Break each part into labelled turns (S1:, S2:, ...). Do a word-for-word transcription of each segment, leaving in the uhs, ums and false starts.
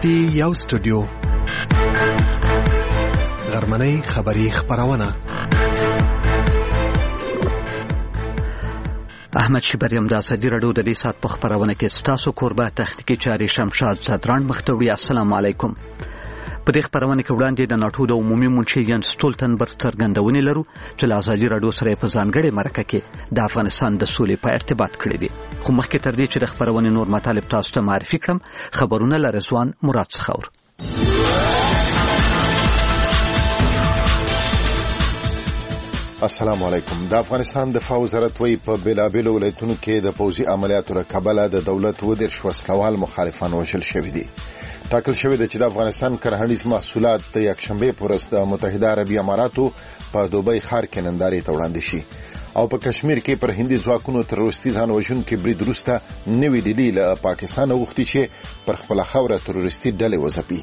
S1: دی یو سټوډیو غرمنۍ خبری خبرونه.
S2: احمد شبریم د ازادي راډیو د دې سات په خبرونه کې ستاسو قربا تخنیکی چاري شمشاد زدران مختوی. السلام علیکم. په دې خبرونه کې وړاندې د ناتو د عمومي منشي ینس سټولتنبرګ څرګندونې لرو چې له ازادي راډیو سره په ځانګړې مرکه کې د افغانستان د سولې په ارتباط کړی دي. خو مخکې تر دې چې د خبرونه نور مطالب تاسو ته معرفي کړم، خبرونه له رضوان مراد څخه اورو.
S3: السلام علیکم. د افغانستان دفاع وزارت وی په بلابل ولایتونو کې د پوځي عملیاتو لکبله د دولت ودرش وسلوال مخالفان وژل شوي دي. ټاکل شوی دی چې د افغانستان کرهڼیز محصولات د یکشنبه پر ورځ د متحده عربي اماراتو په دوبۍ ښار کې نندارې ته وړاندې شي او په کشمیر کې پر هندي ځواکونو تروریستي ځان وژونکي برید وروسته نوې ډیلي له پاکستان غوښتي چې پر خپله خاوره تروریستي ډلې وځپي.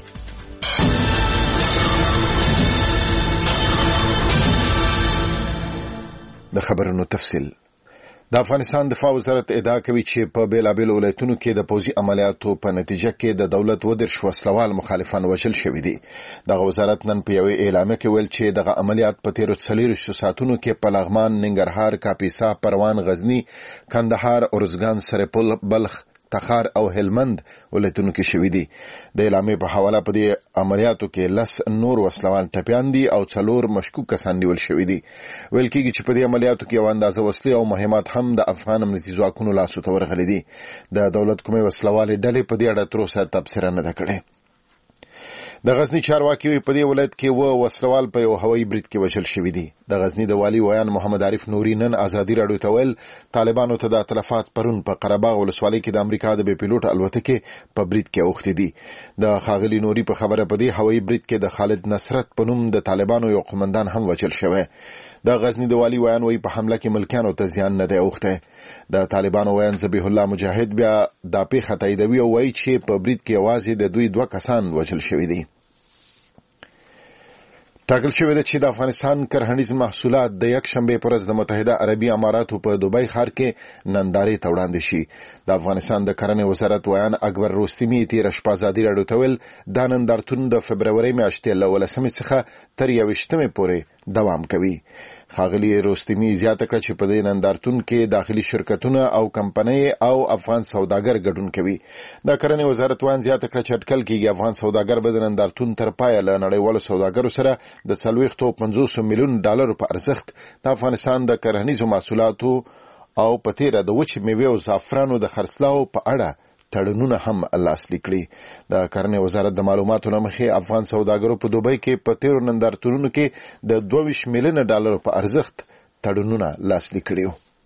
S3: د خبرونو تفصیل. د افغانستان دفاع وزارت ادعا کوي چې په بیلابل ولایتونو کې د پوځي عملیاتو په نتیجه کې د دولت ودرش وسلوال مخالفان وژل شوي دي. دغه وزارت نن په یوې اعلامیه کې ویل چې دغه عملیات په تیرو څلوېښتو ساعتونو کې په لغمان، ننګرهار، کاپیسا، پروان، غزنی، کندهار، ارزګان، سرپل، بلخ، تخار او هلمند ولایتونو کې شوي دي. د اعلامیې په حواله په دې عملیاتو کې لس نور وسلوال ټپیان دي او څلور مشکوک کسان نیول شوي دي. ویل کېږي چې په دې عملیاتو کې یو اندازه وسلې او مهمات هم د افغان امنیتي ځواکونو لاسو ته ورغلي دي. د دولت کومې وسلوالې ډلې په دې اړه تر اوسه تبصره نه ده کړې. د غزنی چارواکي په دې ولایت کې و وسلوال په یو هوایي برید کې وژل شوي دي. د غزنی د والی ویان محمد عارف نوري نن ازادي راډیو ته ویل طالبانو ته د تلفات پرون په قره باغ ولسوالۍ کې د امریکا د بې پیلوټ الوتکې په برید کې اوښتې دي. د ښاغلي نوري په خبره په دې هوایي برید کې د خالد نصرت په نوم د طالبانو یو قومندان هم وژل شوی. د غزنی د والی ویان وی په حمله کې ملکیانو ته زیان نه دی اوښتی. د طالبانو ویان ذبیح الله مجاهد بیا دا پیښه تاییدوي او وایي چې په برید کې یوازې د دوی دوه کسان وژل شوي دي. ټاکل شوی دی چې د افغانستان کرهڼیز محصولات د یکشنبه پر ورځ د متحده عربي اماراتو په دوبۍ ښار کې نندارې ته وړاندې شي. د افغانستان د کرنې وزارت ویان اکبر رستمي تېره شپه ازادي راډیو ته ویل دا نندارتون د فبرورۍ میاشتې له ولسمې څخه تر یوویشتمې پورې دوام کوي. ښاغلي رستمي زیاته کړه چې په دې نندارتون کې داخلي شرکتونه او کمپنۍ او افغان سوداګر ګډون کوي. د کرنې وزارت ویان زیاته کړه چې اټکل کېږي افغان سوداګر به د نندارتون تر پایه له نړیوالو سوداګرو سره د څلوېښتو پنځوسو میلیون ډالرو په ارزښت د افغانستان د کرهڼیزو محصولاتو او په تیره د وچې میوې او زعفرانو د خرڅلاو په اړه تړونونه هم لاسلیک کړي. د کرنې وزارت د معلوماتو له مخې افغان سوداګرو په دوبۍ کې په تیرو نندارتونونو کې د دوه ویشت میلیونه ډالرو په ارزښت تړونونه لاسلیک کړي.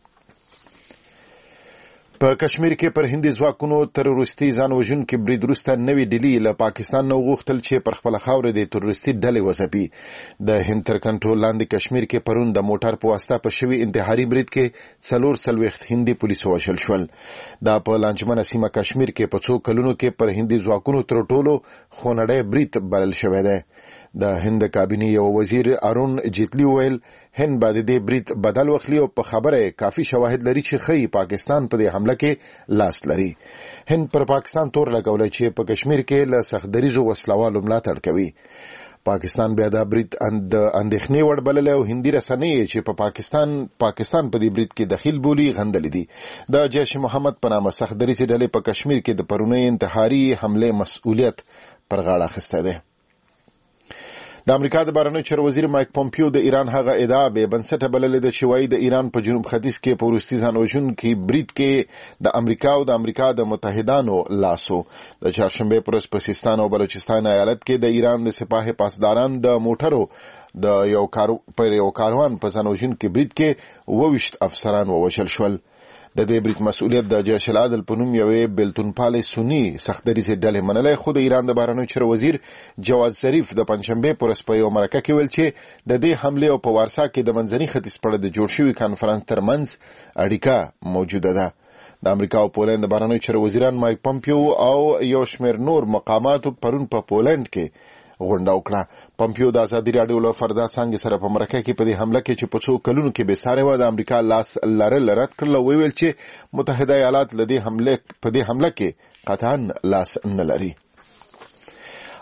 S3: په کشمیر کې پر هندي ځواکونو تروریستي ځان وژونکي برید وروسته نوې ډیلي له پاکستان نه وغوښتل چې پر خپله خاوره د تروریستي ډلې وځپي. د هند تر کنټرول لاندې کشمیر کې پرون د موټر په واسطه په شوي انتحاري برید کې څلور څلوېښت هندي پولیسو وژل شول. دا په لانجمنه سیمه کشمیر کې په څو کلونو کې پر هندي ځواکونو تر ټولو خونړی برید بلل شوی دی. د هند کابینې یو وزیر ارون جیتلی ویل هند به د دې برید بدل واخلي او په خبره کافي شواهد لري چې ښیي پاکستان په دې حمله کې لاس لري. هند پر پاکستان تور لګولی چې په کشمیر کې له سختدریزو وسلوالو ملاتړ کوي. پاکستان بیا دا برید د اندېښنې وړ بللی او هندي رسنۍ چې په پاکستان پاکستان په دې برید کې دخیل بولي غندلې دي. د جیش محمد په نامه سختدریزې ډلې په کشمیر کې د پرونۍ انتحاري حملې مسؤلیت پر غاړه اخیستی دی. د امریکا د بهرنیو چارو وزیر مایک پومپیو د ایران هغه ادعا بې بنسټه بللې ده چې وایي د ایران په جنوب ختیځ کې په وروستي ځان وژونکي برید کې د امریکا او د امریکا د متحدانو لاسو. د چهارشنبې په ورځ په سیستان او بلوچستان ایالت کې د ایران د سپاه پاسداران د موټرو د یو کارو پر یو کاروان په ځان وژونکي برید کې اووه ویشت افسران ووژل شول. د دې برید مسؤلیت د جیش العدل په نوم یوې بېلتونپالې سني سختدریزې ډلې منلی، خو د ایران د بهرنیو چارو وزیر جواد ظریف د پنجشنبې په ورځ په یوه مرکه کې ویل چې د دې حملې او په وارسا کې د منځني ختیځ په اړه د جوړ شوي کنفرانس ترمنځ اړیکه موجوده ده. د امریکا او پولند د بهرنیو چارو وزیران مایک پومپیو او یو شمېر نور مقاماتو پرون په پولند کې غونډه وکړه. پومپیو د ازادي راډیو له فردا څانګې سره په مرکه کې په دې حمله کې چې په څو کلونو کې بې سارې وه د امریکا لاس لرل رد کړل او وویل چې متحده ایالات له دې حملې په دې حمله کې قطعا لاس نه لري.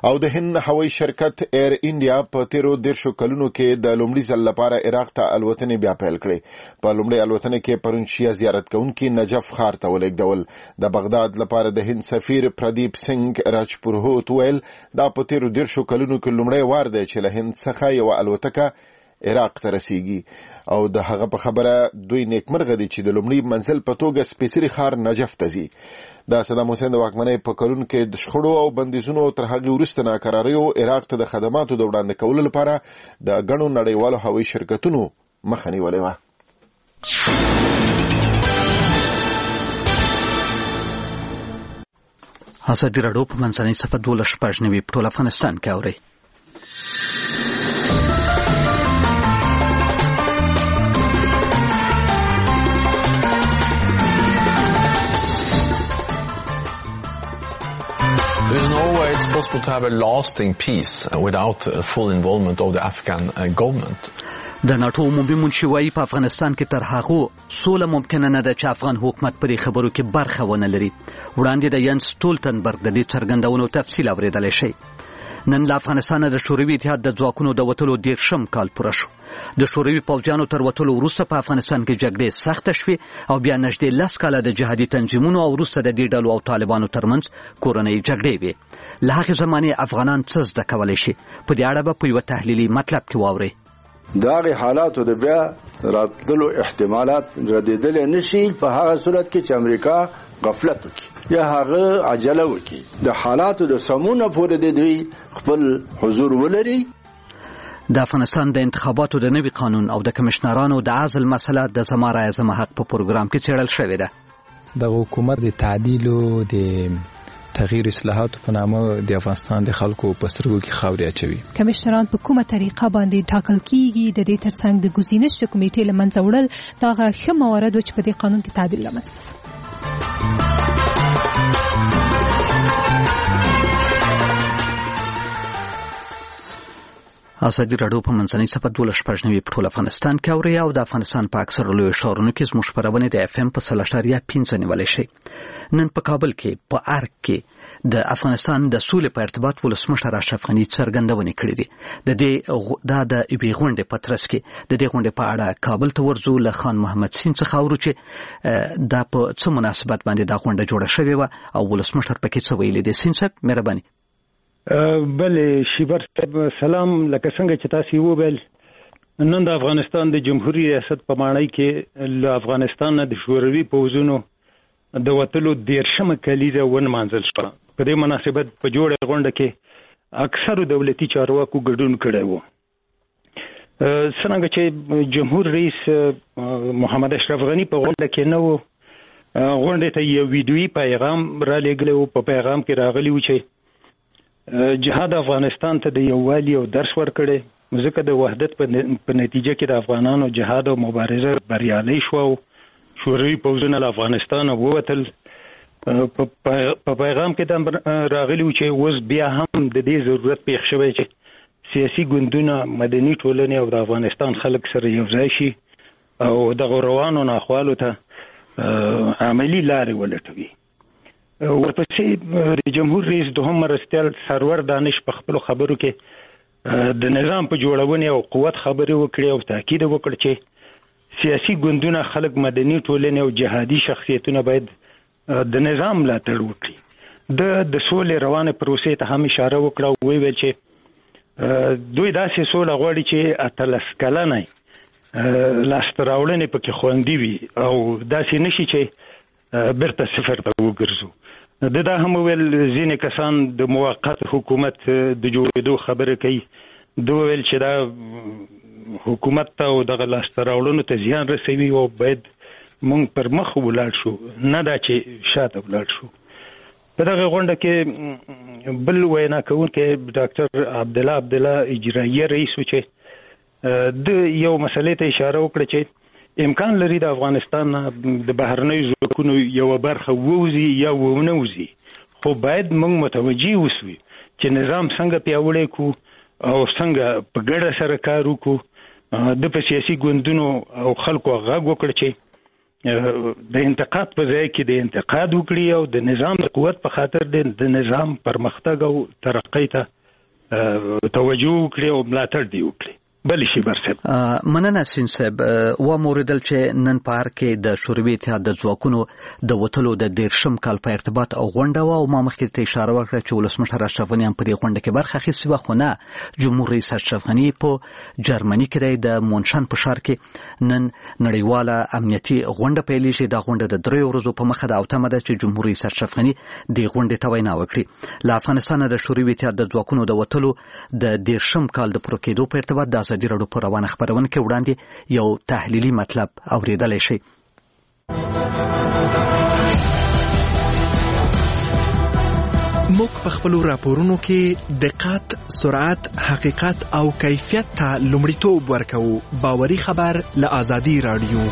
S3: او د هند هوایي شرکت ایر انډیا په تیرو دیرشو کلونو کې د لومړي ځل لپاره عراق ته الوتنې بیا پیل کړې. په لومړي الوتنه کې پرون شیا زیارت کوونکي نجف ښار ته ولېږدول. د بغداد لپاره د هند سفیر پردیپ سنگ راجپورهوت ویل دا په تیرو دیرشو کلونو کې لومړی وار دی چې له هند څخه یو الوتکه عراق ته رسیږي او د هغه په خبره دوی نیکمرغه دي چې د لومړي منزل په توګه سپېڅلي ښار نجف ته ځي. د صدام حسین د واکمنۍ په کلونو کې د شخړو او بندیزونو تر هغې وروسته ناکراریو عراق ته د خدماتو د وړاندې کولو لپاره د ګڼو نړیوالو هوایي شرکتونو مخه نیولې وه.
S2: ازادي راډیو په منځنۍ صفحه دولس شپږ نوي په ټول افغانستان کې اورئ.
S4: There is no way it's possible to have a lasting peace without full involvement of the Afghan government.
S2: د ناټو عمومي منشي وايي په افغانستان کې تر هغو سوله ممکنه نه ده چې افغان حکومت پر خبرو کې برخه ونه لري. وړاندې د ینس سټولتنبرګ د دې څرګندونو تفصیل اوریدلی شي. نن له افغانستانه د شوروي اتحاد د ځواکونو د وتلو دیرشم کال پوره شو. د شوروي پوځیانو تر وتلو وروسته په افغانستان کې جګړې سخته شوې او بیا نږدې لس کاله د جهادي تنظیمونو او وروسته د دې ډلو او طالبانو ترمنځ کورنۍ جګړې وې. له هغې زمانې افغانان څه زده کولی شي؟ په دې اړه به په یوه تحلیلي مطلب کې واورئ.
S5: د هغې حالاتو د بیا راتللو احتمالات ردېدلی نشي په هغه صورت کې چې امریکا غفلت وکړي یا هغه عجله وکړي. د حالاتو د سمونه پورې د دوی خپل حضور ولري.
S2: د افغانستان د انتخاباتو د نوي قانون او د کمشنرانو د عزل مسله د زما رایه زما حق په پروګرام کې څېړل شوې ده.
S6: د حکومت د تعدیل او د تغییر اصلاحاتو په نامه د افغانستان د خلکو په سترګو کې خاورې اچوي.
S7: کمشنران په کومه طریقه باندې ټاکل کیږي؟ د دې ترڅنګ د ګزینش کمیټې له منځه وړل دا هغه ښه موارد و چې په دې قانون کې تعدیل رامنځته.
S2: ازادي راډیو په منځنۍ صفحه دولس شپږ نوي په ټول افغانستان کې اورئ او د افغانستان په اکثرو لویو ښارونو کې زموږ خپرونې د اف ام په سل اعشاریه پنځه نیولی شئ. نن په کابل کې په ارګ کې د افغانستان د سولې په ارتباط ولسمشر اشرف غني څرګندونې کړې دي. د دې دا د یوې غونډې په ترڅ کې د دې غونډې په اړه کابل ته ورځو. له خان محمد سین څخه اورو چې دا په څه مناسبت باندې دا غونډه جوړه شوې وه او ولسمشر پکې څه ویلي دي. سین صاحب مهرباني.
S8: بله شیبر صاحب سلام. لکه څنګه چې تاسو وویل نن د افغانستان د جمهوریت ریاست په ماڼۍ کې له افغانستان نه د شوروي پوځونو د وتلو دیرشمه کلیزه ونمانځل شوه. په دې مناسبت په جوړه غونډه کې اکثرو دولتي چارواکو ګډون کړی و. څنګه چې جمهور رئیس محمد اشرف غني په غونډه کې نه و، غونډې ته یو ویډیویي پیغام را لېږلی و. په پیغام کې راغلی و چې جهاد افغانستان ته د یووالي او درس ورکړی، ځکه د وحدت په نتیجه کې د افغانانو جهاد او مبارزه بریالۍ شوه او شوروي پوځونه له افغانستان ووتل. په پیغام کې دا راغلی و چې اوس بیا هم د دې ضرورت پیښ شوی چې سیاسي ګوندونه مدني ټولنې او د افغانستان خلک سره یو ځای شي او دغه روانو ناخوالو ته عملي لارې ولټوي. ورپسې د جمهور رئیس دوهم مرستیال سرور دانش په خپلو خبرو کې د نظام په جوړونې او قوت خبرې وکړې او تاکید وکړ چې سیاسي ګوندونه، خلک، مدني ټولنې او جهادي شخصیتونه باید د نظام ملاتړ وکړي. د د سولې روانې پروسې ته هم اشاره وکړه او ویل چې دوی داسې سوله غواړي چې اتلس کلنی لاسته راوړنې پکې خوندي وي او داسې نشي چې بیرته صفر ته وګرځو. د دا هم ویل ځینې کسان د موقت حکومت د جوړېدو خبره کوي. دوی ویل چې دا حکومت ته او دغه لاسته راوړنو ته زیان رسوي او باید موږ پر مخ ولاړ شو، نه دا چې شاته ولاړ شو. په دغه غونډه کې بل وینا کوونکی ډاکټر عبدالله عبدالله اجرائیه رئیس و چې د یو مسلې ته اشاره وکړه چې امکان لري د افغانستان د بهرنیو ځواکونو یوه برخه ووځي یا ونه وځي، خو باید موږ متوجي اوسو چې نظام څنګه پیاوړی کړو او څنګه په ګډه سره کار وکړو. د په سیاسي ګوندونو او خلکو غږ وکړ چې د انتقاد په ځای کې د انتقاد وکړي او د نظام د قوت په خاطر د نظام پرمختګ او ترقۍ ته توجه وکړي او ملاتړ دی وکړي. بل شي برسب
S2: مننه سین صاحب و موردل چې نن په هر کې د شوروي اتحاد د ځواکونو د وټلو د دیرشم کال په ارتباط او غونډه او ما مخکې ته اشاره وکړه چې ولسمشر اشرف غني هم په دې غونډه کې برخه اخیستې وه، خو نه جمهور رئیس اشرف غني په جرمني کې د مونشن په ښار کې نن نړیواله امنیتي غونډه پیلېږي. دا غونډه د دریو ورځو په مخه ده او تمه ده چې جمهور رئیس اشرف غني دې غونډې ته وینا وکړي. له افغانستانه د شوروي اتحاد د ځواکونو د وټلو د دیرشم کال د پوره کېدو په ارتباط د ازادي راډیو په روانه خبرونه کې وړاندې یو تحلیلي مطلب اوریدلی شي.
S1: موږ په خپلو راپورونو کې دقت، سرعت، حقیقت او کیفیت ته لومړیتوب ورکوو. باوري خبر له ازادي راډیو.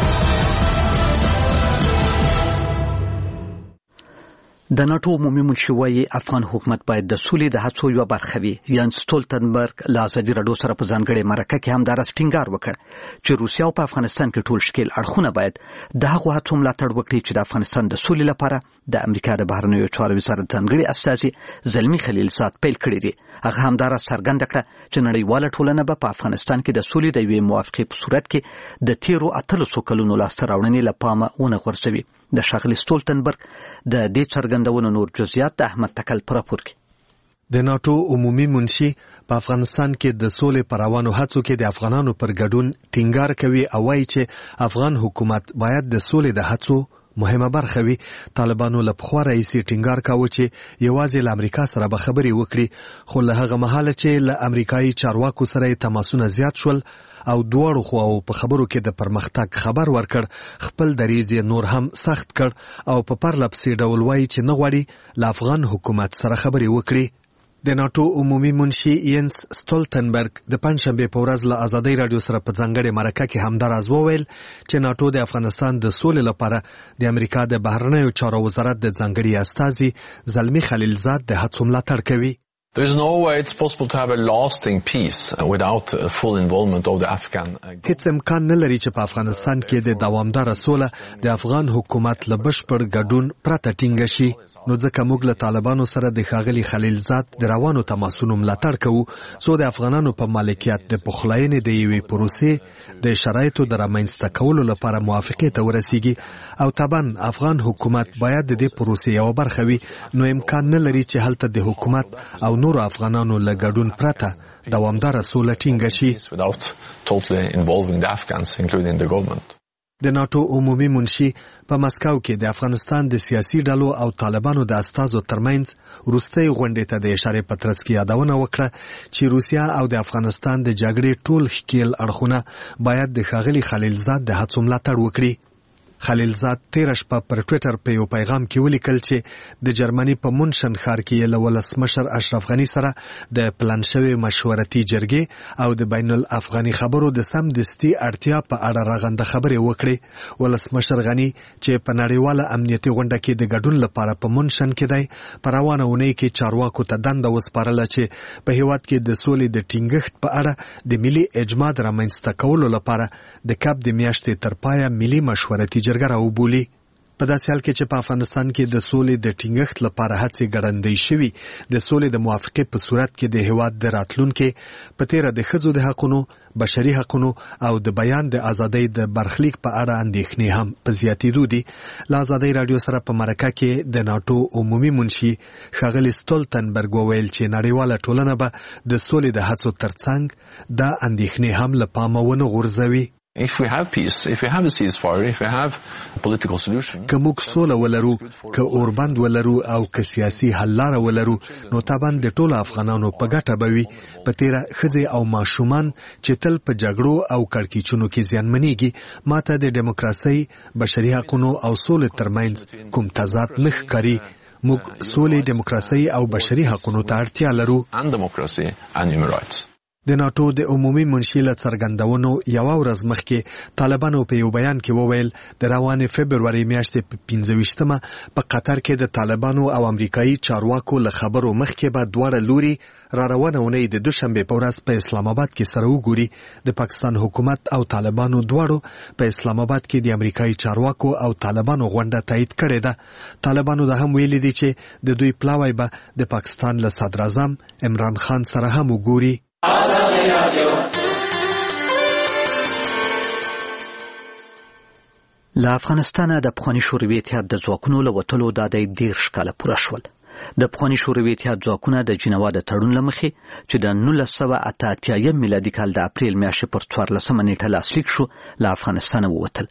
S2: د ناتو عمومي منشي وايي افغان حکومت باید د سولې د هڅو یوه برخه وي. یان سټولتنبرګ له ازادي راډیو سره په ځانګړې مرکه کې همداراز ټینګار وکړ چې روسیه په افغانستان کې ټول شکیل اړخونه باید د هغو هڅو ملاتړ وکړي چې د افغانستان د سولې لپاره د امریکا د بهرنیو چارو وزارت ځانګړي استازي زلمي خلیلزاد پیل کړی دی. هغه همداراز څرګنده کړه چې نړیواله ټولنه به په افغانستان کې د سولې د یوې موافقې په صورت کې د تیرو اتلسو کلونو لاسته راوړنې له پامه ونه غورځوي. د ښاغلي سټولتنبرګ د دې څرګندونو نور جزئیات د احمد تکل په راپور کې.
S1: د ناتو عمومي منشي په افغانستان کې د سولې په روانو هڅو کې د افغانانو پر ګډون ټینګار کوي او وایي چې افغان حکومت باید د سولې د هڅو مهمه برخه وي. طالبانو له پخوا راهیسې ټینګار کاوه چې یوازې له امریکا سره به خبرې وکړي، خو له هغه مهاله چې له امریکایي چارواکو سره یې تماسونه زیات شول او دواړو خواو په خبرو کې د پرمختګ خبر ورکړ، خپل دریځ یې نور هم سخت کړ او په پرله پسې ډول وایي چې نه غواړي له افغان حکومت سره خبرې وکړي. د ناتو عمومي منشي ینس سټولتنبرګ د پنځشنبې په ورځ له ازادي راډیو سره په ځانګړې مرکه کې همداراز وویل چې ناتو د افغانستان د سولې لپاره د امریکا د بهرنیو چارو وزارت د ځانګړي استازي زلمي خلیلزاد د هڅو ملاتړ کوي.
S4: There is no way it's possible to have a lasting peace without full involvement of the Afghan government.
S1: هیڅ امکان نه لري چې په افغانستان کې د دوامدار سوله د افغان حکومت له بشپړ ګډون پرته ټینګه شي. نو ځکه موږ له طالبانو سره د ښاغلي خلیلزاد د روانو تماسونو ملاتړ کوو څو د افغانانو په مالکیت د پخلاینې د یوې پروسې د شرایطو د رامنځته کولو لپاره موافقې ته ورسیږي او طبعا افغان حکومت باید د دې پروسې یوه برخه وي. نو امکان نه لري چې هلته د حکومت او نور افغانانو له ګډون پرته دوامداره سوله ټینګه شي.
S4: Without totally involving the Afghans, including the government.
S1: د ناتو عمومي منشي په مسکو کې د افغانستان د سیاسي ډلو او طالبانو د استازو ترمنځ وروستۍ غونډې ته د اشارې په ترڅ کې یادونه وکړه چې روسیه او د افغانستان د جګړې ټول ښکیل اړخونه باید د ښاغلي خلیلزاد د هڅو ملاتړ وکړي. خلیلزاد تیره شپه پر ټویټر په یو پیغام کې ولیکل چې د جرمني په مونشن ښار کې یې له ولسمشر اشرف غني سره د پلان شوې مشورتي جرګې او د بین الافغاني خبرو د سمدستي اړتیا په اړه رغنده خبرې وکړې. ولسمشر غني چې په نړیواله امنیتي غونډه کې د ګډون لپاره په مونشن کې دی په روانه اونۍ کې چارواکو ته دنده وسپارله چې په هیواد کې د سولې د ټینګښت په اړه د ملي اجماع د رامنځته کولو لپاره د کب د میاشتې تر پایه ملي مشورتي جرګه راوبولي. په داسې حال کې چې په افغانستان کې د سولې د ټینګښت لپاره هڅې ګړندۍ شوي، د سولې د موافقې په صورت کې د هیواد د راتلونکي په تیره د ښځو د حقونو، بشري حقونو او د بیان د ازادۍ د برخلیک په اړه اندېښنې هم په زیاتېدو دي. له ازادۍ راډیو سره په مرکه کې د ناتو عمومي منشي ښاغلي سټولتنبرګ وویل چې نړیواله ټولنه به د سولې د هڅو ترڅنګ دا اندېښنې هم له پامه ونه غورځوي.
S4: If we have peace, if we have a ceasefire, if we have a political solution,
S1: که موږ سوله ولرو، که اوربند ولرو او که سیاسي حل لاره ولرو، نو طبعا د ټولو افغانانو په ګټه به وي. په تیره ښځې او ماشومان چې تل په جګړو او کړکېچونو کې زیانمنېږي، ماته د ډیموکراسۍ، بشري حقونو او سولې ترمنځ کوم تضاد نه ښکاري. موږ سولې، ډیموکراسۍ او بشري حقونو ته اړتیا لرو.
S4: and democracy and human rights.
S1: د ناتو د عمومي منشي له څرګندونو یوه ورځ مخکې طالبانو په یو بیان کې وویل د روانې فبروري میاشتې په پنځه ویشتمه په قطر کې د طالبانو او امریکایي چارواکو له خبرو مخکې به دواړه لوري را روانه اونۍ د دوشنبې په ورځ په اسلام آباد کې سره وګوري. د پاکستان حکومت او طالبانو دواړو په اسلام آباد کې د امریکایي چارواکو او طالبانو غونډه تایید کړې ده. طالبانو دا هم ویلي دي چې د دوی پلاوی به د پاکستان له صدر اعظم عمران خان سره هم وګوري.
S2: له افغانستانه د پخواني شوروي اتحاد د ځواکونو له وتلو دا د دېرش کاله پوره شول. د پخواني شوروي اتحاد ځواکونه د جنوا د تړون له مخې چې د نولس سوه اته اتیا میلادي کال د اپریل میاشتې پر څوارلسمه نیټه لاسلیک شو له افغانستانه ووتل.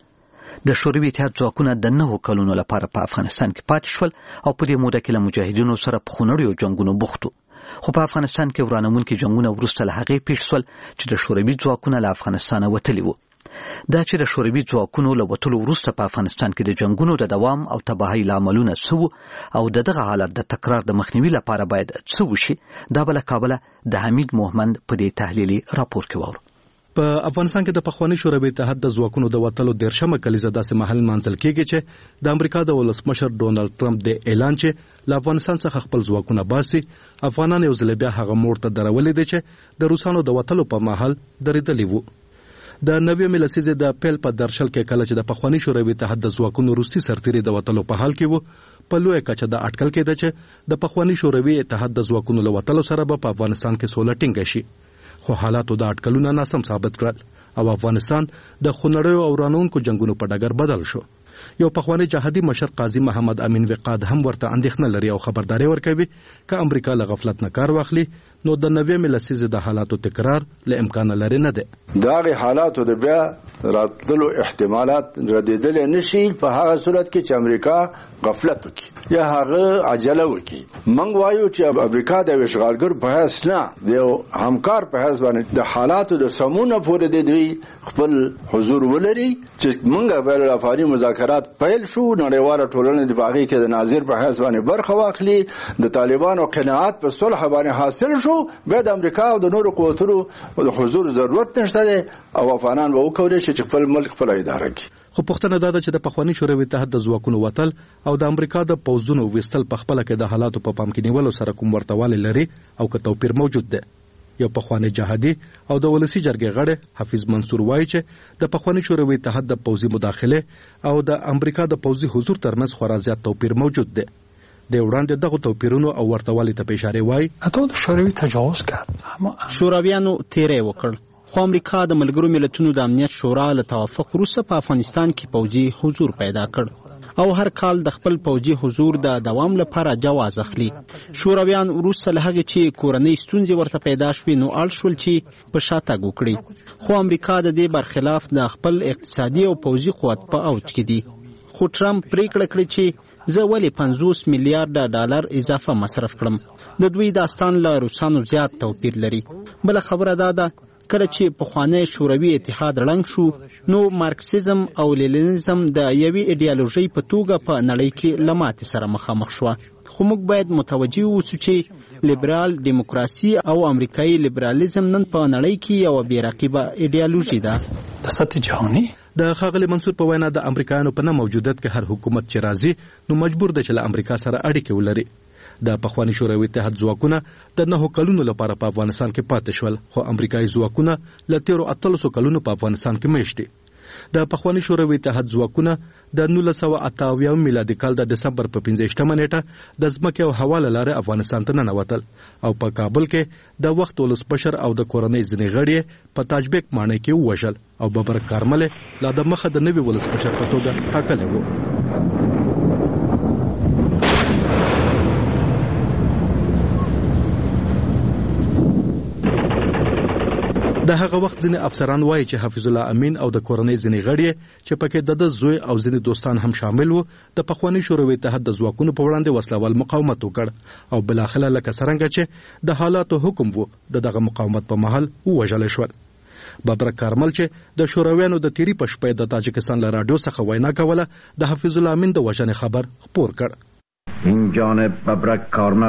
S2: د شوروي اتحاد ځواکونه د نهو کلونو لپاره په افغانستان کې پاتې شول او په دې موده کې له مجاهدینو سره په خونړیو جنګونو بوخت وو. خو په افغانستان کې ورانوونکي جنګونه وروسته له هغې پیښ شول چې د شوروي ځواکونه له افغانستانه وتلي وو. دا چې د شوروي ځواکونو له وتلو وروسته په افغانستان کې د جنګونو د دوام او تباهۍ لاملونه څه وو او د دغه حالت د تکرار د مخنیوي لپاره باید څه وشي، دا به له کابله د حمید مومند په دې تحلیلي راپور کې واورو.
S9: په افغانستان کې د پخواني شوروي اتحاد د ځواکونو د وتلو دیرشمه کلیزه داسې مهال منځل کېږي چې د امریکا د ولسمشر ډونالد ټرمپ د اعلان چې له افغانستان څخه خپل ځواکونه باسي، افغانان یو ځل بیا هغه موړ ته درولې دي چې د روسانو د وتلو په مهال درېدلي وو. د نوې لسیزې د پیل په درشل کې کله چې د پخواني شوروي اتحاد د ځواکونو روسي سرتیري د وتلو په حال کې وو، په لویه کچه د اټکل کېده چې د پخواني شوروي اتحاد د ځواکونو له وتلو سره به په افغانستان کې سوله ټینګه شي. خو حالاتو د اټکلونه ناسم ثابت کړل او افغانستان د خونړیو او رانونکو جنگونو په ډګر بدل شو. یو پخوانی جهادي مشر قاضي محمد امین وقاد هم ورته اندېښنه لري او خبرداري ورکوي که امریکا له غفلت نه کار واخلي نو د نوې لسیزې د حالاتو تکرار له امکان لري نه دی.
S5: دغه حالاتو د بیا راتللو احتمالات ردیدل نشي په هغه صورت کې چې امریکا غفلت وکړي یا هغه عجله وکړي. موږ وایو چې امریکا د اشغالګر په حیث نه د همکار په حیث باندې د حالاتو د سمونه پورې د دوی خپل حضور ولري چې موږ بین الافغاني مذاکرات پیل شو، نړیواله ټولنه د باغی کې د ناظر په حیث باندې برخه واخلي، د طالبانو قناعت په صلح باندې حاصل شو، بیا د امریکا او د نورو قوتونو د حضور ضرورت نشته او افغانان به وکولای شي چې خپل ملک خپل اداره کړي.
S9: خو پوښتنه دا ده چې د پخواني شوروي اتحاد د ځواکونو وتل او د امریکا د پوځونو وستل په خپل کې د حالاتو په پام کې نیولو سره کوم ورتهوالی لري او که توپیر موجود دی. یو پخوانی جهادي او د ولسی جرګې غړی حفیظ منصور وایي چې د پخواني شوروي اتحاد د پوځي مداخله او د امریکا د پوځي حضور ترمنځ خورا زیات توپیر موجود دی. د وړاندې دغه توپیرونو او ورتهوالی ته اشاره وایي
S10: اته د شوروي تجاوز کړ،
S11: شورویانو تیری وکړ، خو امریکا د ملګرو ملتونو د امنیت شورا له توافق وروسته په افغانستان کې پوځي حضور پیدا کړ او هر کال د خپل پوځي حضور د دوام لپاره جواز اخلي. شورویان وروسته له هغې چې کورنۍ ستونزې ورته پیدا شوې نو اړ شول چې په شاتګ وکړي، خو امریکا د دې برخلاف د خپل اقتصادي او پوځي قوت په اوج کې دي. خو ټرمپ پریکړه کړې چې زه ولې پنځوس میلیارډ ډالر اضافه مصرف کړم. د دوی داستان له روسانو زیات توپیر لري. بله خبره دا ده کله چې پخوانی شوروي اتحاد ړنګ شو نو مارکسیزم او لیننزم د یوې ایډیالوژۍ په توګه په نړۍ کې له ماتې سره مخامخ شوه. خو موږ باید متوجه اوسو چې لیبرال دیموکراسي او امریکایي لیبرالیزم نن په نړۍ کې یوه بې رقیبه ایډیالوژي ده.
S10: د سطح جهاني
S9: د ښاغلي منصور په وینا د امریکایانو په نه موجودیت کې هر حکومت چې راځي نو مجبور دی چې له امریکا سره اړیکې ولري. د پخواني شوروي اتحاد ځواکونه د نهو کلونو لپاره په افغانستان کې پاتې شول، خو امریکایي ځواکونه له تیرو اتلسو کلونو په افغانستان کې میشت دي. د پخواني شوروي اتحاد ځواکونه د نولس سوه اته اویا میلادي کال د ډسمبر په پنځه ویشتمه نیټه د ځمکې او هوا له لارې افغانستان ته ننوتل او په کابل کې د وخت ولسمشر او د کورنۍ ځینې غړي په تاجبیک ماڼۍ کې ووژل او ببرک کارمل لا د مخه د نوي ولسمشر په توګه ټاکلی وو. د هغه وخت ځینې افسران وایي چې حفیظ الله امین او د کورنۍ ځینې غړي چې پکې د د زوی او ځینې دوستان هم شامل وو د پخواني شوروي اتحاد د ځواکونو په وړاندې وسلوال مقاومت وکړ او بلاخره لکه څرنګه چې د حالاتو حکم وو د دغه مقاومت په محل ووژل شول. ببرک کارمل چې د شورویانو د تیری په شپه د تاجکستان له رادیو څخه وینا کوله د حفیظ الله امین د وژنې خبر خپور کړ.
S12: این جانب ببرک کارمل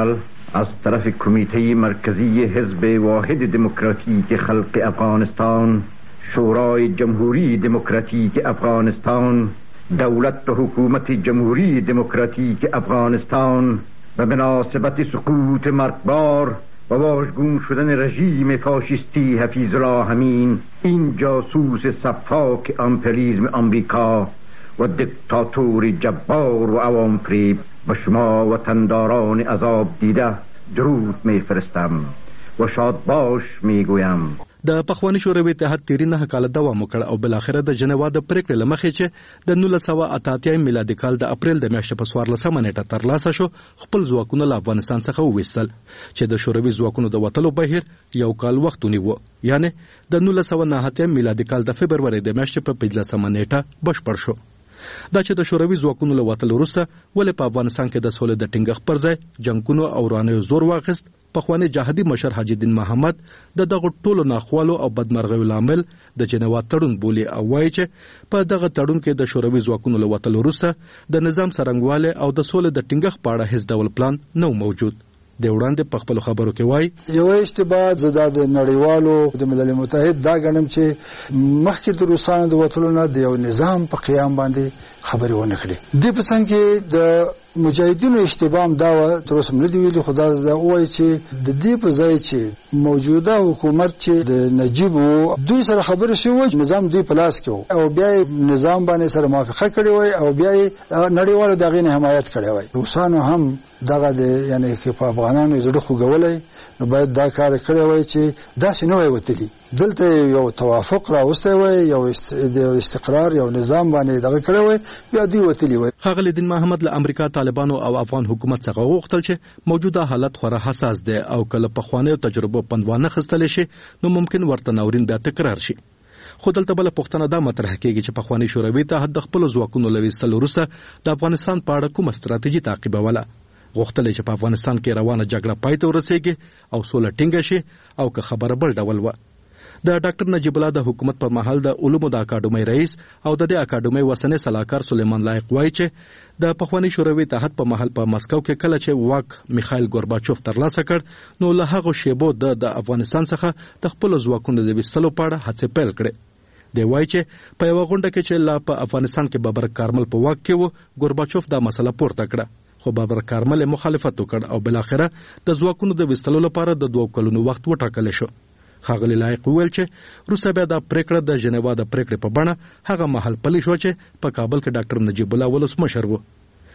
S12: از طرف کمیته مرکزی حزب واحد دموکراتیک خلق افغانستان، شورای جمهوری دموکراتیک افغانستان، دولت و حکومت جمهوری دموکراتیک افغانستان و مناسبت سقوط مرگبار و واژگون شدن رژیم فاشیستی حفیظ الله امین، این جاسوس صفاک امپریالیسم آمریکا و دیکتاتور جبار و عوام فریب و شما وطنداران عذاب دیده درود میفرستم و شاد باش میگویم.
S9: د پخوانی شوروي اتحاد تیری نه کال دوام وکړ او بل اخر د جنیوا د پریکړې لمخې چې د نولس سوه اته اتیا میلادي کال د اپریل د میاشتې په څوارلسمه نیټه ترلاسه شو، خپل ځواکونه له افغانستان څخه وویستل چې د شوروي ځواکونو د وتلو بهیر یو کال وخت ونیو، یعنی د نولس سوه نهه اتیا میلادي کال د فبروري د میاشتې په پنځلسمه نیټه بشپړ شو. دا چې د شوروي ځواکونو له وتلو وروسته ولې په افغانستان کې د سولې د ټینګښت پر ځای جنګونو او ورانیو زور واخیست، پخوانی جهادي مشر حاجي الدین محمد د دغه ټولو ناخوالو او بدمرغیو لامل د جنیوا تړون بولي او وایي چې په دغه تړون کې د شوروي ځواکونو له وتلو وروسته د نظام څرنګوالی او د سولې د ټینګښت په اړه هیڅ ډول پلان نه موجود. د وړاندې په خپل خبرو کې وایي
S13: یو اشتباه زده د نړیوالو د ملل متحد دا ګڼم چې مخکې د روسانو د وتلو نه د یو نظام په قیام باندې خبرې ونه کړي. دې په څنګ کې د مجاهدینو اشتباه هم دا و، تر اوسه هم نه دي ویلي، خو دا وایي چې د دې په ځای چې موجوده حکومت چې د نجیب و دوی سره خبرې شوې وای، نظام دوی په لاس کې و او بیا نظام باندې سره موافقه کړې وای او بیا نړیوالو د هغې نه حمایت کړی وای. روسانو هم دغه د یعنی کې په افغانانو زړه خوږولی، نو باید دا کار کړی وای چې داسې نه وای وتلي، دلته یو توافق راوستی وای، یو استقرار یو نظام باندې دغه کړی وای، بیا دوی وتلي وای.
S9: ښاغلي دین محمد له امریکا، طالبانو او افغان حکومت څخه وغوښتل چې موجوده حالت خورا حساس دی او کله پخوانیو تجربو پند وانه اخیستلی شي نو ممکن ورته ناورین بیا تکرار شي. خو دلته بله پوښتنه دا مطرح کېږي چې پخوانی شوروي اتحاد د خپلو ځواکونو له ویستلو وروسته د افغانستان په اړه کومه ستراتیژي تعقیبوله. غوښتل چې په افغانستان کې روانه جګړه پای ته ورسېږي او سوله ټینګه شي، او که خبره بل ډول وه. د ډاکټر نجیب الله د حکومت په مهال د علومو د اکاډمۍ رئیس او د دې اکاډمۍ وسنۍ سلاکار سلیمان لایق وایي چې د پخوانی شوروي اتحاد په مهال په مسکو کې کله چې واک میخایل ګورباچوف ترلاسه کړ، نو له هغو شیبو د افغانستان څخه د خپلو ځواکونو د ویستلو په اړه هڅې پیل کړې. دی وایي چې په یوه غونډه کې چې لا په افغانستان کې بابر کارمل په واک کې و، ګورباچوف دا مسله پورته کړه، خو بابر کارمل مخالفت وکړ او بالاخره د ځواکونو د ویستلو لپاره د دوه کلونو وخت وټاکل شو. ښاغلي لایق وویل چې وروسته بیا دا پریکړه د جنیوا د پریکړې په بڼه هغه مهال پلي شوه چې په کابل کې ډاکټر نجیب الله ولسمشر و.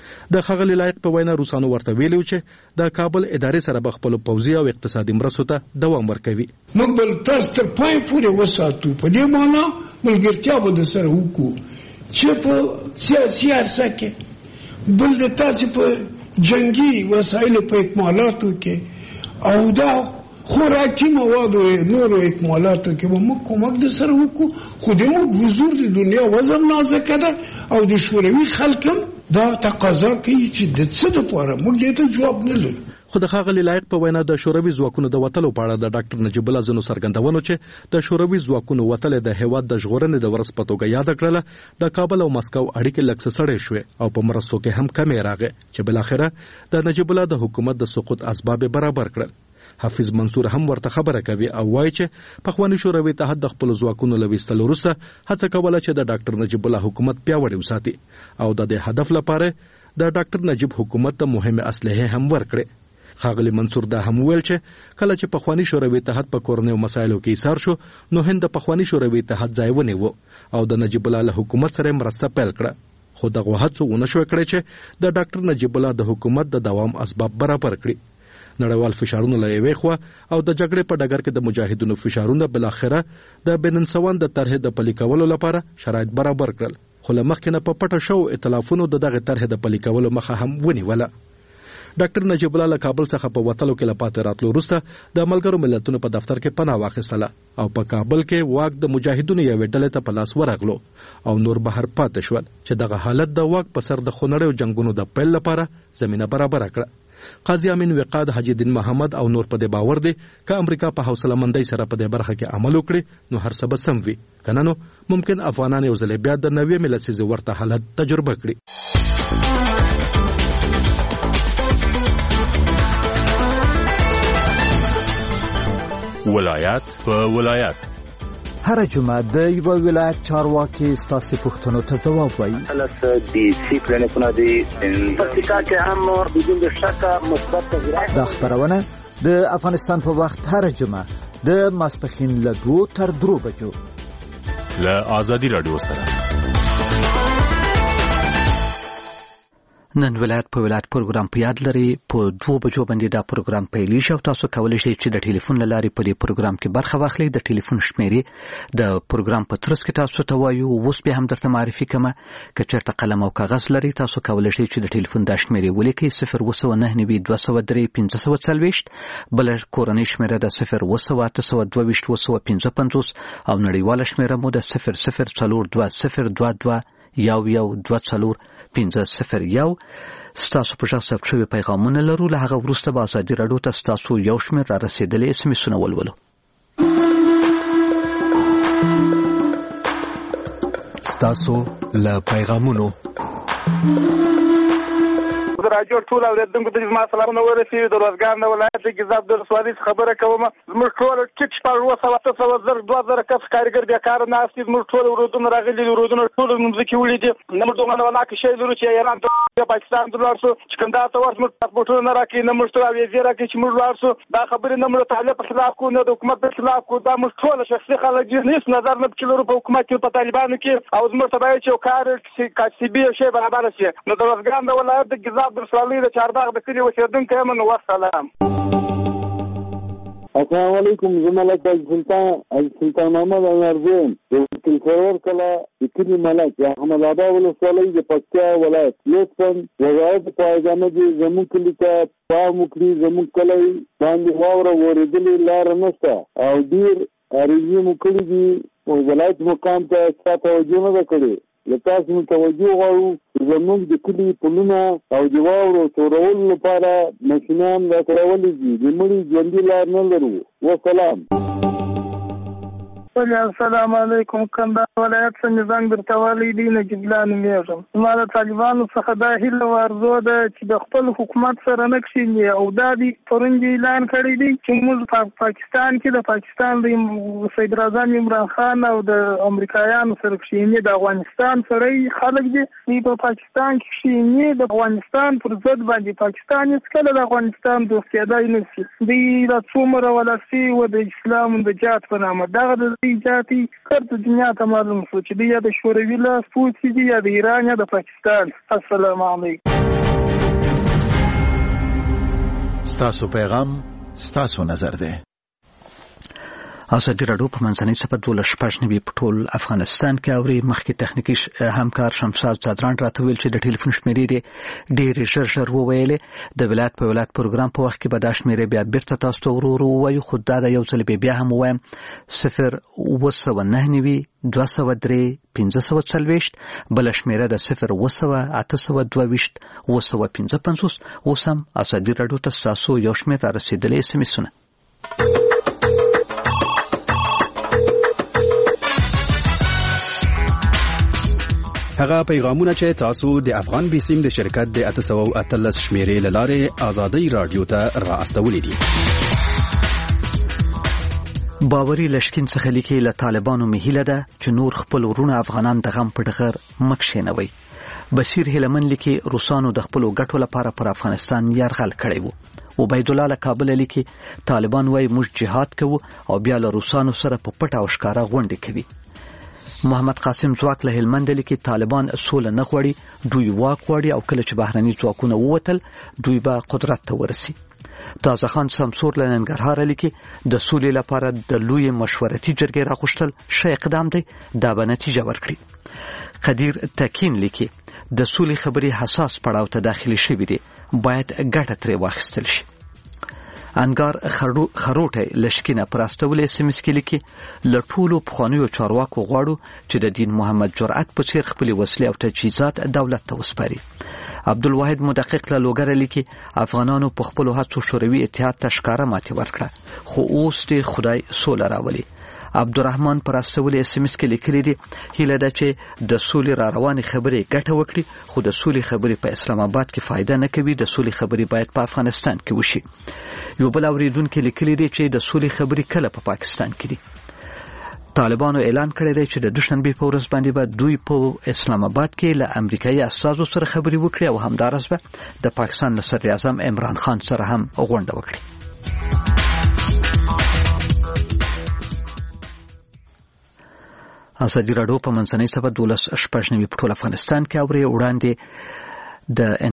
S9: د ښاغلي لایق په وینا روسانو ورته ویلي چې د کابل ادارې سره به خپلو پوځي او اقتصادي مرستو ته دوام ورکوي.
S14: موږ به تاسو تر پای پورې وساتو، په دې معنا ملګرتیا به درسره وکړو چې په سیاسي عرصه کې بل د تاسو په جنگي وسایلو په اکمالاتو کې او دا خوراکي مواد او نورو اکمالاتو کې به موږ کومک درسره وکړو. خو د موږ حضور د دنیا وزن نازکه ده او د شوروي خلک هم دا تقاضا کوي چې د څه دپاره موږ دې ته جواب نه لرو.
S9: خو د ښاغلي لایق په وینا د شوروي ځواکونو د وتلو په اړه د ډاکټر نجیب الله ځینو څرګندونو چې د شوروي ځواکونو وتل د هیواد د ژغورنې د ورځ په توګه یاد کړله، د کابل او مسکو اړیکې لږ څه سړې شوې او په مرستو کې هم کمې راغې چې بالاخره د نجیب الله د حکومت د سقوط اسباب برابر کړل. حافظ منصور هم ورته خبره کوي او وایي چې پخوانی شوروي اتحاد د خپلو ځواکونو له ویستلو وروسته هڅه کوله چې د ډاکټر نجیب الله حکومت پیاوړی وساتي او د دې هدف لپاره د ډاکټر نجیب حکومت ته مهمه اسلحې هم ورکړې. ښاغلي منصور دا هم ویل چې کله چې پخوانی شوروي اتحاد په کورنیو مسایلو کې ایثار شو، نو هند د پخوانی شوروي اتحاد ځای ونیو او د نجیب الله له حکومت سره مرسته پیل کړه. خو دغه هڅو ونه شوی کړی چې د ډاکټر نجیب الله د حکومت د دوام اسباب برابر کړي. نړیوال فشارونه له یوې خوا او د جګړې په ډګر کې د مجاهدینو فشارونه بالاخره د بیننسوان د طرحې د پلي کولو لپاره شرایط برابر کړل، خو له مخکې نه په پټه شوو ائتلافونو د دغې طرحې د پلي کولو مخه هم ونیوله. ډاکټر نجیب الله له کابل څخه په وتلو کې له پاتې راتلو وروسته د ملګرو ملتونو په دفتر کې پناه واخیستله او په کابل کې واک د مجاهدینو یوې ډلې ته په لاس ورغلو او نور بهر پاتې شول چې دغه حالت د واک په سر د خونړیو جنګونو د پیل لپاره زمینه برابره کړه. قاضي امین وقاد، حاجي الدین محمد او نور په دې باور دي که امریکا په حوصله مندۍ سره په دې برخه کې عمل وکړي نو هر څه به سم وي، کنه نو ممکن افغانان یو ځل بیا د نوې ملسیزې ورته حالت تجربه کړي.
S15: ولایت په ولایت.
S16: هر جمعه د یو ولایت چارواکي ستاسو پوښتنو ته ځواب وایي.
S17: خلاص دي سی پلانونه دي پرتیکا کې هم بدون شک مثبت تغیرات.
S16: دا خبرونه د افغانستان په وخت هر جمعه د ماسپښین له دوه تر درو بجو
S15: له ازادي رادیو سره.
S2: نن ولایت په ولایت پروګرام په یاد لري. په دوه بجو باندې دا پروګرام پیلېږي او تاسو کولی شئ چې د ټلیفون له لارې په دې پروګرام کې برخه واخلئ. د ټلیفون شمیرې د پروګرام په ترڅ کې تاسو ته وایو. اوس بیا هم درته معرفي کوم که چېرته قلم او کاغذ لري تاسو کولی شئ چې د ټلیفون دا شمیرې ولیکئ: صفر اوه سوه نهه نوي دوه سوه درې پنځه سوه څلوېښت. بله کورنۍ شمیره ده صفر اوه سوه اته سوه دوه ویشت اوه سوه پنځه پنځوس او نړیواله شمیره مو ده صفر صفر څلور دوه صفر دوه دوه یو یو دوه څلور پنځه صفر یو. ستاسو په ژغ ثبت شوي پیغامونه لرو. له هغه وروسته به ازادي راډیو ته ستاسو یو شمېر را رسېدلي اس ام اسونه ولولو.
S1: ستاسو له پیغامونو
S18: راجو ټول اوریدونکو ته زما سلامونه ورسېږي. د روزګان د ولایت د ګیزاب د ولسوالۍ خبره کوم. زموږ ټول ټیټ شپږ اوه سوه اته سوه زر دوه زره کس کارګر بیکاره ناست دي. زموږ ټول ورودونه راغلي دي. ورودونه ټول مځکې ولیدي. نه موږ دغه ولاکه شی لرو چې ایران ته پاکستان ته لاړ شو چې کوم دا ته ورته موږ پاسپورټونه نه راکړي، نه موږ ته ویزې راکړي چې موږ لاړ شو. دا خبرې نه موږ طالب په خلاف کوو، نه د حکومت په خلاف کوو. دا موږ ټول شخصي خلک دي. هېڅ نظر نه پکې لرو په حکومت کې، په طالبانو کې. او زموږ ته باید چې یو کار کاسبي یو شی برابر شي. نو د روزګان د ولایت د ګیزاب د ولسوالۍ د چارباغ د کلي اوسېدونکی یم. نو والسلام.
S19: السلام علیکم. زما ملک سلطان سلطان محمد انارزین د کلکور کلا د کلي ملک یا احمد آباد ولسوالۍ د پکتیا ولایت لطفا وزارت پایګامه دي زموږ کلي ته پام وکړي. زموږ کلی باندې واوره ورېدلې لاره نشته او ډېر عریضې مو کړي دي. ولایت مقام ته چا توجه نه ده کړې. له تاسو مو توجه غواړو زموږ د کلي پلونه او د واورو تورولو لپاره ماشینان راکړولي دي. د مړي ژوندي لار نه لرو. والسلام.
S18: السلام علیکم. کندهار ولایت څخه نظام برتوالی دی نجیب الله نومیږم. زما د طالبانو څخه دا هیله او ارزو ده چې د خپل حکومت سره نه کښېني او دا دي پرون اعلان کړی دی چې موږ په پاکستان کې د پاکستان د صدر اعظم عمران خان او د امریکایانو سره کښېني. د افغانستان سره خلک دي دوی په پاکستان کې کښېني. د افغانستان پر ضد باندې پاکستان هېڅکله د افغانستان دوست کېدای نه شي. دوی دا څومره ولسي و د اسلام د جهاد په نامه دغه د جاتي کړ دنیا ته معلوم شو چې دی یا د شوروي لاس پوڅي دي یا د ایران یا د پاکستان. السلام علیکم.
S3: ستاسو پیغام ستاسو نظر دی.
S2: ازادي راډیو په منځنۍ صفحه دولس شپږ نوي په ټول افغانستان کې اوري. مخکې تخنیکي همکار شمشاد زادران راته ویل چې د ټلیفون شمیرې دي ډېرې ژر ژر وویلې. د ولایت په ولایت پروګرام په وخت کې به دا شمیرې بیا بیرته تاسو ته ورو ورو ووایو. خو دا د یو ځل بیا هم ووایم: صفر اوه سوه نهه نوي دوه سوه درې پنځه سوه څلوېښت. بله شمیره ده صفر اوه سوه اته سوه دوه ویشت اوه سوه پنځه پنځوس. اوس هم ازادي راډیو ته ستاسو یو شمېر را رسېدلی اس ام اسونه.
S9: هغه پیغامونه چې تاسو د افغان بیسیم د شرکت د اته سوه اتلس شمیرې له لارې ازادي راډیو ته را استولې دي.
S2: باوري لشکین څخه لیکي له طالبانو مهیله ده چې نور خپل ورونه افغانان د غم په ډغر مکشینوي. بصیر هلمن لیکي روسانو د خپل ګټو لپاره پر افغانستان یرغل کړی وو. عبید الله له کابل لیکي طالبان وايي موږ جهاد کوو او بیا له روسانو سره په پټه او ښکاره غونډې کوي. محمد قاسم ځواک له هلمند لیکي طالبان سوله نه غواړي، دوی واک غواړي او کله چې بهرني ځواکونه ووتل دوی به قدرت ته ورسي. تازه خان سمسور له ننګرهار لیکي د سولې لپاره د لوی مشورتي جرګې راغوښتل ښه اقدام دی، دا به نتیجه ورکړي. قدیر تکین لیکي د سولې خبرې حساس پړاو ته داخلي شوي دي، باید ګټه ترې واخیستل شي. انګار خروټه لشکینه پراستول اس ام اس کې لیکي له ټولو پخوانیو چارواکو غواړو چې د دین محمد جرأت په څیر خپل وسلې او تجهیزات دولت ته وسپاري. عبدالواحد مدقق له لوګر لیکي افغانانو په خپل هڅو شوروي اتحاد ته ښکارا ماتې ورکړه، خو اوس دې خدای سوله راولي. عبدالرحمن پر استولې اس ام اس کې لیکلي دي هیله ده چې د سولې را روانې خبرې ګټه وکړي خو د سولې خبرې په اسلام آباد کې فایده نه کوي د سولې خبرې باید په افغانستان کې وشي یو بل اوریدونکو لیکلي دي چې د سولې خبرې کله په پا پاکستان کې دي طالبانو اعلان کړی دی چې د دوشنبه په ورځ باندې به دوی په اسلام آباد کې له امریکایي استازو سره خبرې وکړي او همدارس به د پاکستان له صدر اعظم عمران خان سره هم غونډه وکړي. ازادي راډیو په منځنۍ سبا دولس شپږ نوي په ټول افغانستان کې اوري وړاندې د